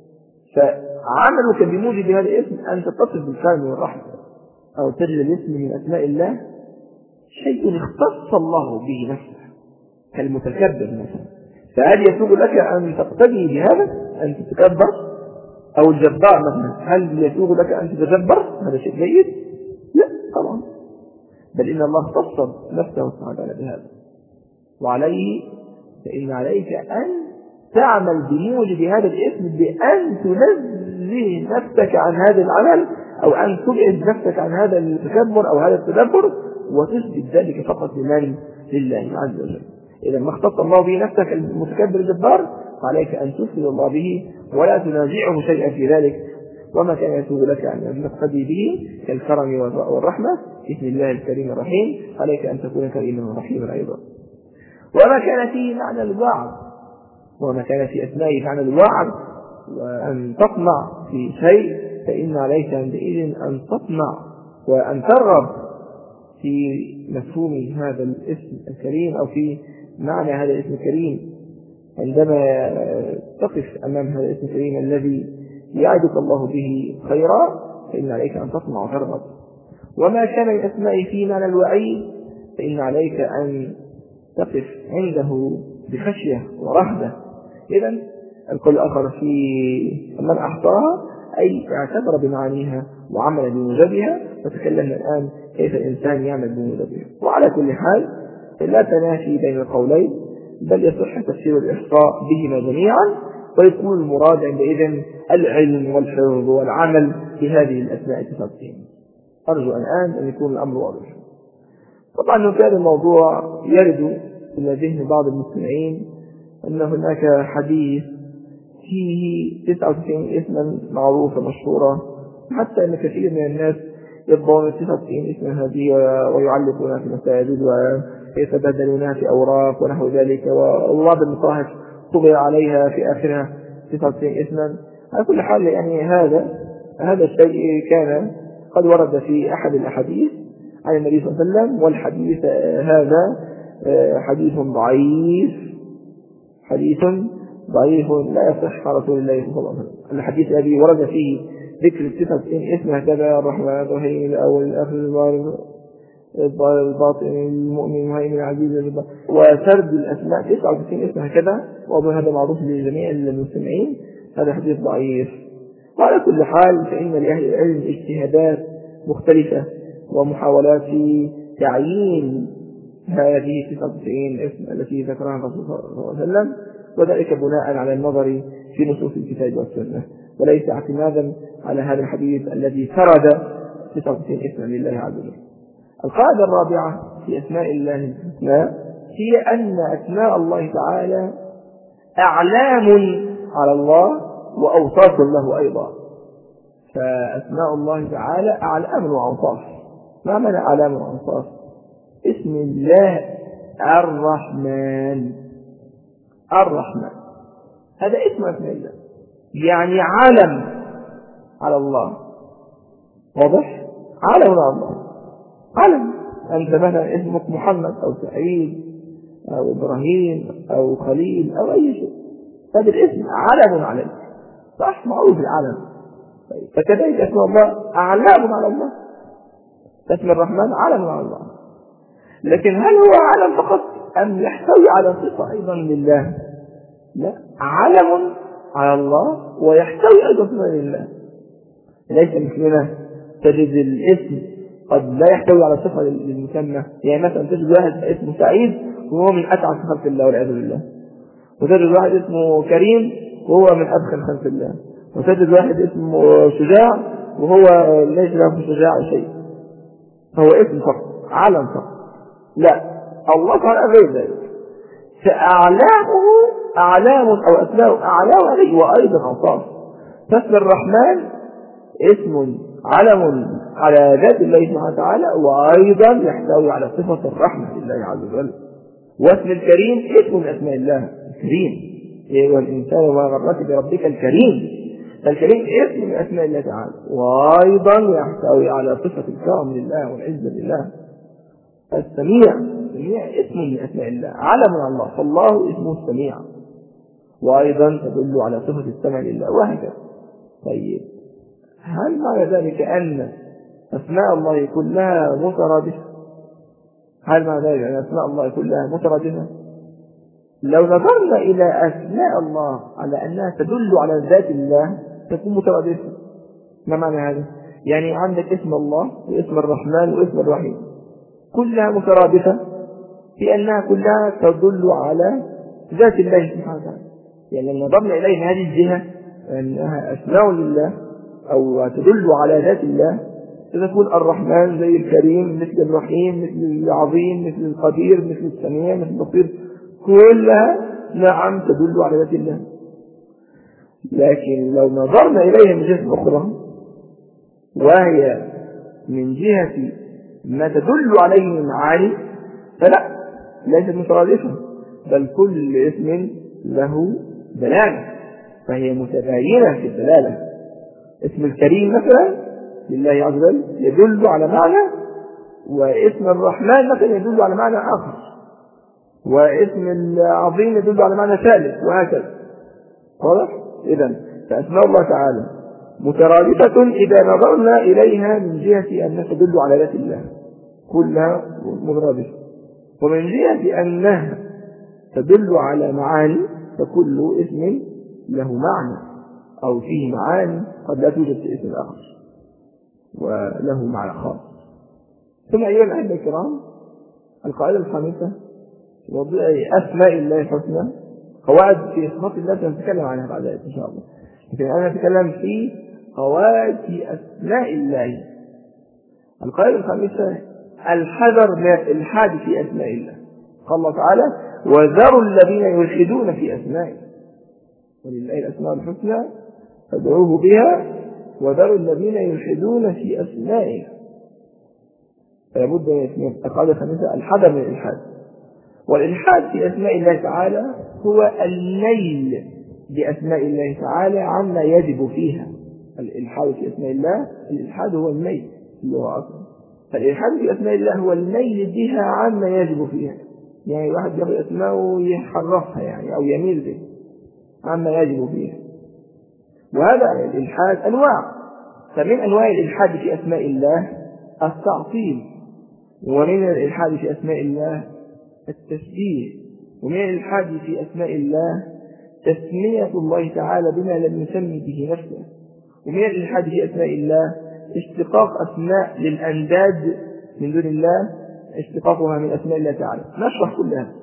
فعملك بموجب هذا الاسم أن تتصف بالكرم والرحمة، أو تجد الاسم من أسماء الله شيء اختص الله به نفسه كالمتكبر مثلا، فهل يسوغ لك أن تقتدي بهذا أن تتكبر؟ أو الجبار مثلا، هل يسوغ لك أن تتجبر؟ هذا شيء جيد؟ لا طبعا، بل إن الله اختص نفسه سبحانه بهذا. وعليه فإن عليك أن تعمل بموجب هذا الاسم بأن تنزه نفسك عن هذا العمل، أو أن تبعد نفسك عن هذا التكبر أو هذا التدبر، وتثبت ذلك فقط لله عز وجل. إذا ما اختص الله به نفسك المتكبر الجبار، فعليك أن تفرد الله به ولا تنازعه شيئا في ذلك. وما كان يسوغ لك أن تقتدي به كالكرم والرحمة بسم الله الكريم الرحيم، عليك أن تكون كريما ورحيما أيضا. وما كان فيه معنى الوعظ، وما كان في أثناء معنى الوعظ وأن تطمع في شيء، فإن عليك عندئذ أن تطمع وأن ترغب في مفهوم هذا الاسم الكريم أو في معنى هذا الاسم الكريم. عندما تقف أمام هذا الاسم الكريم الذي يعدك الله به خيرا، فإن عليك أن تطمع وترغب. وما كان من أسماء في معنى الوعيد، فإن عليك أن تقف عنده بخشية ورهبة. إذن القول الآخر في من أحصاها أي اعتبر بمعانيها وعمل بموجبها، وتكلمنا الآن كيف الإنسان يعمل بموجبها. وعلى كل حال لا تنافي بين القولين، بل يصح تفسير الإحصاء بهما جميعا، ويكون المراد عندئذ العلم والحفظ والعمل بهذه الأسماء 99. أرجو الآن أن يكون الأمر واضح. طبعا في هذا الموضوع يرد إلى ذهن بعض المستمعين أن هناك حديث فيه 99 اسما معروفة مشهورة، حتى أن كثير من الناس يضعون 99 اسما هذه ويعلقونها في مساجد ويتبادلونها في أوراق ونحو ذلك، وبعض المصاحف طبع عليها في آخرها 99 اسما. على كل حال يعني هذا الشيء كان قد ورد في أحد الأحاديث عن النبي صلى الله عليه وسلم، والحديث هذا حديث ضعيف لا يصح عن رسول الله صلى الله عليه وسلم. الحديث الذي ورد فيه ذكر 99 اسم هكذا: الرحمن الرحيم الأول الآخر الباطن المؤمن المهيمن العزيز، وسرد الأسماء 99 اسم هكذا، وأظن هذا معروف لجميع المستمعين. هذا حديث ضعيف. وعلى كل حال فإن لأهل العلم اجتهادات مختلفة ومحاولات في تعيين هذه 99 اسم التي ذكرها الرسول صلى الله عليه وسلم، وذلك بناء على النظر في نصوص الكتاب والسنة، وليس اعتمادا على هذا الحديث الذي سرد 99 اسما لله عز وجل. القاعدة الرابعة في أسماء الله الحسنى هي أن أسماء الله تعالى أعلام على الله وأوصاف له أيضا. فأسماء الله تعالى أعلام وأوصاف. ما معنى أعلام وأوصاف؟ اسم الله الرحمن هذا اسم أسماء الله، يعني علم على الله. واضح؟ علم على الله، علم. أنت مثلا اسمك محمد أو سعيد أو إبراهيم أو خليل أو أي شيء، هذا الاسم علم عليك، صح؟ معروف العلم. فكذلك اسم الله أعلام على الله، اسم الرحمن علم على الله، لكن هل هو علم فقط أم يحتوي على صفة أيضا لله؟ لا، علم على الله ويحتوي أيضا صفة لله. ليس مثلنا تجد الاسم قد لا يحتوي على صفة للمسمى، يعني مثلا تجد واحد اسمه سعيد وهو من أتعس خلق الله والعياذ بالله، وتجد واحد اسمه كريم وهو من أبخل خلق الله، وتجد واحد اسمه شجاع وهو ليس له شجاع شيء، هو اسم فقط، علم فقط. لا، الله تعالى غير ذلك، فأعلامه أعلام أو أسماء أعلام عليه وأيضا أوصاف. فاسم الرحمن اسم علم على ذات الله سبحانه وتعالى وأيضا يحتوي على صفة الرحمة لله عز وجل. واسم الكريم اسم من أسماء الله الكريم، والإنسان وما غرك بربك الكريم، فالكريم اسم من أسماء الله تعالى وأيضا يحتوي على صفة الكرم لله والعزة لله. السميع اسم من أسماء الله، علم على الله، فالله اسمه السميع وأيضا تدل على صفة السمع لله وهكذا. طيب، هل معنى ذلك أن أسماء الله كلها مترادفة؟ هل معنى ذلك أن أسماء الله كلها مترادفة؟ لو نظرنا إلى أسماء الله على أنها تدل على ذات الله تكون مترادفة. ما معنى هذا؟ يعني عندك اسم الله واسم الرحمن واسم الرحيم كلها مترادفة في أنها كلها تدل على ذات الله سبحانه وتعالى. يعني لو نظرنا إليه من هذه الجهة أنها أسماء لله أو تدل على ذات الله، ستكون الرحمن زي الكريم، مثل الرحيم، مثل العظيم، مثل القدير، مثل السميع، مثل البصير، كلها نعم تدل على ذات الله. لكن لو نظرنا إليها من جهة أخرى وهي من جهة ما تدل عليه من معاني فلا، ليست مترادفة، بل كل اسم له دلالة فهي متباينة في الدلالة. اسم الكريم مثلا لله عز وجل يدل على معنى، واسم الرحمن مثلا يدل على معنى آخر، واسم العظيم يدل على معنى ثالث، وهكذا. واضح؟ إذن فأسماء الله تعالى مترادفة إذا نظرنا إليها من جهة أنها تدل على ذات الله كلها مترادفة، ومن جهة أنها تدل على معاني فكل اسم له معنى أو فيه معاني قد لا توجد في اسم آخر وله معنى خاص. ثم أيها الأحبة الكرام، القاعدة الخامسة وضع أسماء الله الحسنى، قواعد في صفات الله سنتكلم عنها بعد ذلك إن شاء الله، لكن أنا أتكلم في قواعد في أسماء الله. القاعدة الخامسة الحذر من الإلحاد في أسماء الله. قال الله تعالى: وذروا الذين يلحدون في أسمائه، ولله الأسماء الحسنى فادعوه بها وذروا الذين يلحدون في أسمائه. فلابد من القاعدة الخامسة الحذر من الإلحاد. والإلحاد في أسماء الله تعالى هو الميل بأسماء الله تعالى عما يجب فيها. الإلحاد في أسماء الله، الإلحاد هو الميل اللي هو أصلا، فالإلحاد في أسماء الله هو الميل بها عما يجب فيها، يعني واحد ياخذ أسماء ويحرفها يعني أو يميل به عما يجب فيها. وهذا الإلحاد أنواع، فمن أنواع الإلحاد في أسماء الله التعطيل، ومن الإلحاد في أسماء الله التشبيه، ومن الإلحاد في أسماء الله تسمية الله تعالى بما لم يسمي به نفسه، ومن الإلحاد في أسماء الله اشتقاق أسماء للأنداد من دون الله، اشتقاقها من أسماء الله تعالى. نشرح كل هذا.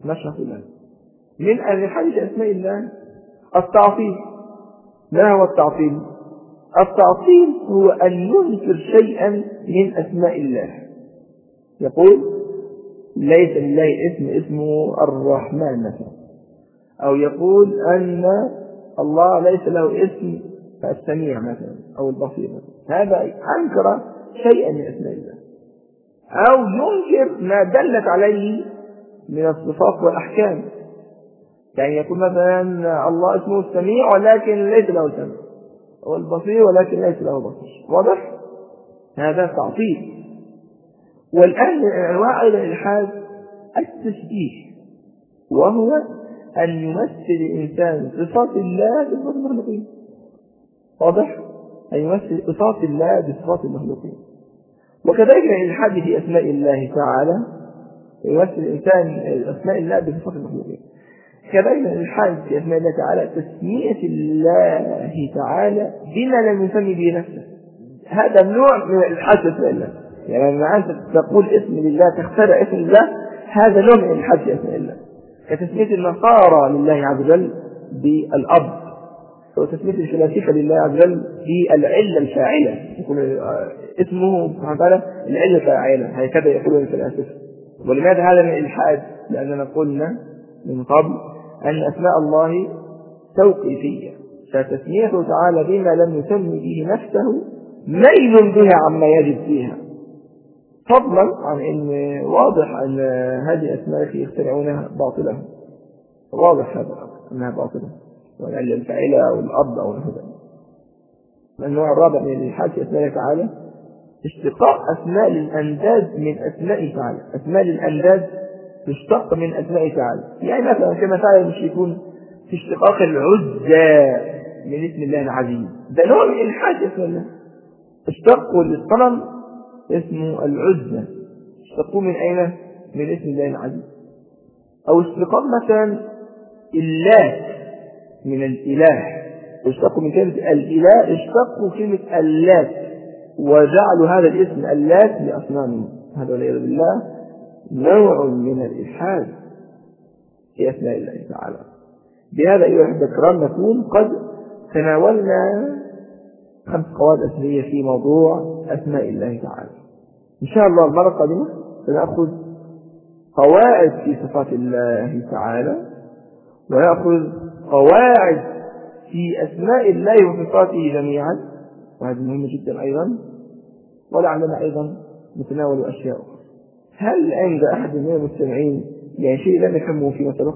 من الإلحاد في أسماء الله التعطيل. ما هو التعطيل؟ التعطيل هو أن ينكر شيئا من أسماء الله، يقول ليس لله اسمه الرحمن مثلا، أو يقول أن الله ليس له اسم السميع مثلا أو البصير مثلا. هذا أنكر شيئا من أسماء الله، أو ينكر ما دلت عليه من الصفات والأحكام. يعني يقول مثلا الله اسمه السميع ولكن ليس له سمع، أو البصير ولكن ليس له بصر. واضح؟ هذا تعطيل. والآن من أنواع أيضا الإلحاد التشبيه، وهو أن يمثل الإنسان صفات الله بصفات المخلوقين. واضح؟ أن يمثل صفات الله بصفات المخلوقين. وكذلك الإلحاد في أسماء الله تعالى يمثل الإنسان أسماء الله بصفات المخلوقين. كذلك الإلحاد في أسماء الله تعالى تسمية الله تعالى بما لم يسمي به نفسه. هذا نوع من الإلحاد في أسماء الله. يعني لما أنت تقول اسم لله تخترع اسم الله، هذا نوع من الإلحاد في أسماء الله. كتسمية النصارى لله عز وجل بالأب، وتسمية الفلاسفة لله عز وجل بالعلة الفاعلة، يقول اسمه سبحانه وتعالى العلة الفاعلة، هكذا يقولون الفلاسفة. ولماذا هذا من الإلحاد؟ لأننا قلنا من قبل أن أسماء الله توقيفية، فتسميته تعالى بما لم يسمي به نفسه ميل بها عما يجب فيها، فضلا عن أن واضح أن هذه الأسماء التي يخترعونها باطلة، واضح هذا أنها باطلة، والعلة الفاعلة أو الأرض أو الهدى. النوع الرابع من الإلحاد في أسماء تعالى اشتقاق أسماء الأنداد من أسماء تعالى. أسماء الأنداد تشتق من أسماء تعالى، يعني مثلا كما فعل المشركون في اشتقاق العزى من اسم الله العزيز، ده نوع من الإلحاد في أسماء الله. اشتقوا للصنم اسمه العزى، اشتقوا من أين؟ من اسم الله العزيز. أو اشتقاق مثلا اللات من الإله، اشتقوا من كلمة الإله، اشتقوا كلمة اللات وجعلوا هذا الاسم اللات لأصنامهم. هذا والعياذ بالله نوع من الإلحاد في أسماء الله تعالى. بهذا أيها الأحبة الكرام نكون قد تناولنا 5 قواعد أساسية في موضوع أسماء الله تعالى. إن شاء الله المرة القادمة سنأخذ قواعد في صفات الله تعالى، ونأخذ قواعد في أسماء الله وصفاته جميعا، وهذا مهم جدا أيضا. ولعلنا أيضا نتناول أشياء أخرى. هل عند أحد من المستمعين يعني شيء لم يفهمه فيما سبق؟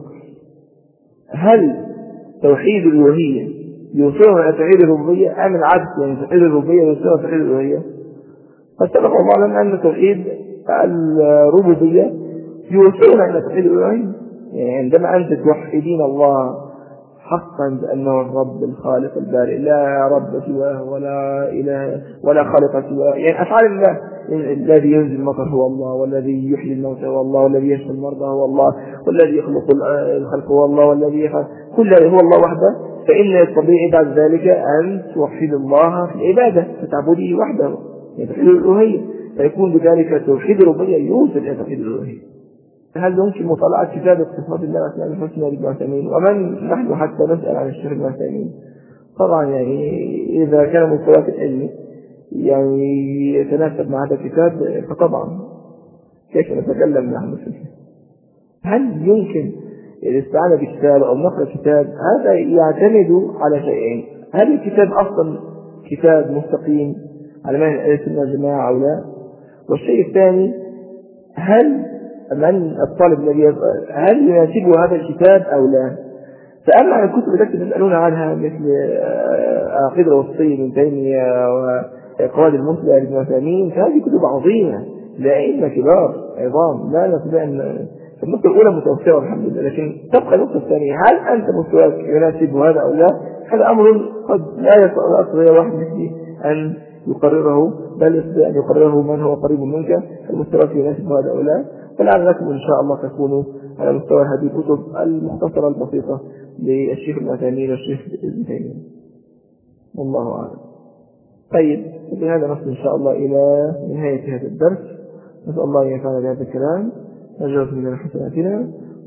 هل توحيد الألوهية يوصلنا إلى توحيد الربوبية أم العكس؟ يعني توحيد الربوبية يوصلنا إلى توحيد الألوهية؟ فاتفق الله أن توحيد الربوبية يوصلنا إلى توحيد الألوهية. يعني عندما أنت توحدين الله حقا بأنه الرب الخالق البارئ، لا رب سواه ولا إله ولا خالق سواه، يعني أفعال الله، الذي ينزل المطر هو الله، والذي يحيي الموتى هو الله، والذي يشفي المرضى هو الله، والذي يخلق الخلق هو الله، والذي يفعل كل هو الله وحده. فإن الطبيعي بعد ذلك أن توحد الله في العبادة، فتعبده وحده، يعني توحيد الألوهية، فيكون بذلك توحيد الربوبية يوصل إلى توحيد الألوهية. هل يمكن مطالعة كتاب صفات الله وأسماء الحسنى لابن عثيمين؟ ومن نحن حتى نسأل عن الشيخ ابن عثيمين؟ طبعا يعني إذا كان مستواك العلمي يعني يتناسب مع هذا الكتاب فطبعا كيف نتكلم نحن فيه. هل يمكن الاستعانة بكتاب أو نقرأ كتاب؟ هذا يعتمد على شيئين: هل الكتاب أصلا كتاب مستقيم على منهج أهل السنة والجماعة أو لا؟ والشيء الثاني، هل من الطالب الذي هل يناسبه هذا الكتاب أو لا؟ فأما عن الكتب التي تسألون عنها مثل عقيدة الوسطية من تيمية وقواعد المثلى لابن عثيمين، فهذه كتب عظيمة لأئمة كبار عظام، لا نستطيع أن النقطة الأولى متوفرة الحمد لله، لكن تبقى النقطة الثانية: هل أنت مستواك يناسب هذا أو لا؟ هذا أمر قد لا يستطيع واحد مثلي أن يقرره، بل يستطيع أن يقرره من هو قريب منك المستوى يناسب هذا أو لا. فلعلكم إن شاء الله تكونوا على مستوى هذه الكتب المختصرة البسيطة للشيخ ابن عثيمين والشيخ ابن تيمية، والله أعلم. طيب، بهذا نصل إن شاء الله إلى نهاية هذا الدرس. نسأل الله أن ينفعنا بهذا الكلام، نجعل من حسناتنا.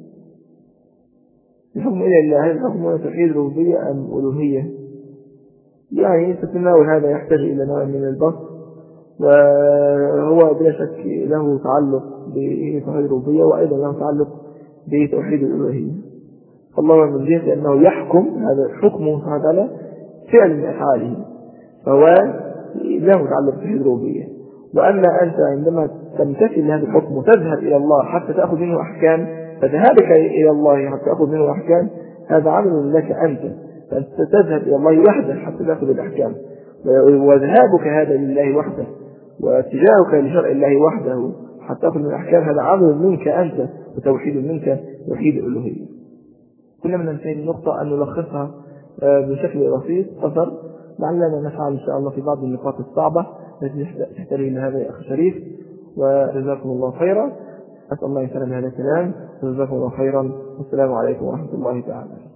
الحكم إلى الله، هل الحكم توحيد الربوبية أم ألوهية؟ يعني تتناول هذا يحتاج إلى نوع من البسط، وهو بلا شك له تعلق بتوحيد الربوبية، وأيضا له تعلق بتوحيد الألوهية. الله من جهة أنه يحكم، هذا حكمه سبحانه وتعالى فعل من أفعاله، فهو له تعلق بتوحيد الربوبية. وأما أنت عندما تمتثل هذا الحكم وتذهب إلى الله حتى تأخذ منه أحكام، فذهابك إلى الله حتى تأخذ منه أحكام هذا عمل لك أنت، فأنت تذهب إلى الله وحده حتى تأخذ الأحكام، وذهابك هذا لله وحده، واتجاهك لشرع الله وحده حتى تأخذ من الأحكام، هذا عمل منك أنت وتوحيد منك، توحيد الألوهية. كل من ننتهي النقطة أن نلخصها بشكل بسيط قصر. لعلنا نفعل إن شاء الله في بعض النقاط الصعبة التي تحتاج إلى هذا يا أخي شريف. وجزاكم الله خيرا. أسأل الله يسلم هذا الكلام. وجزاكم الله خيرا. والسلام عليكم ورحمة الله تعالى.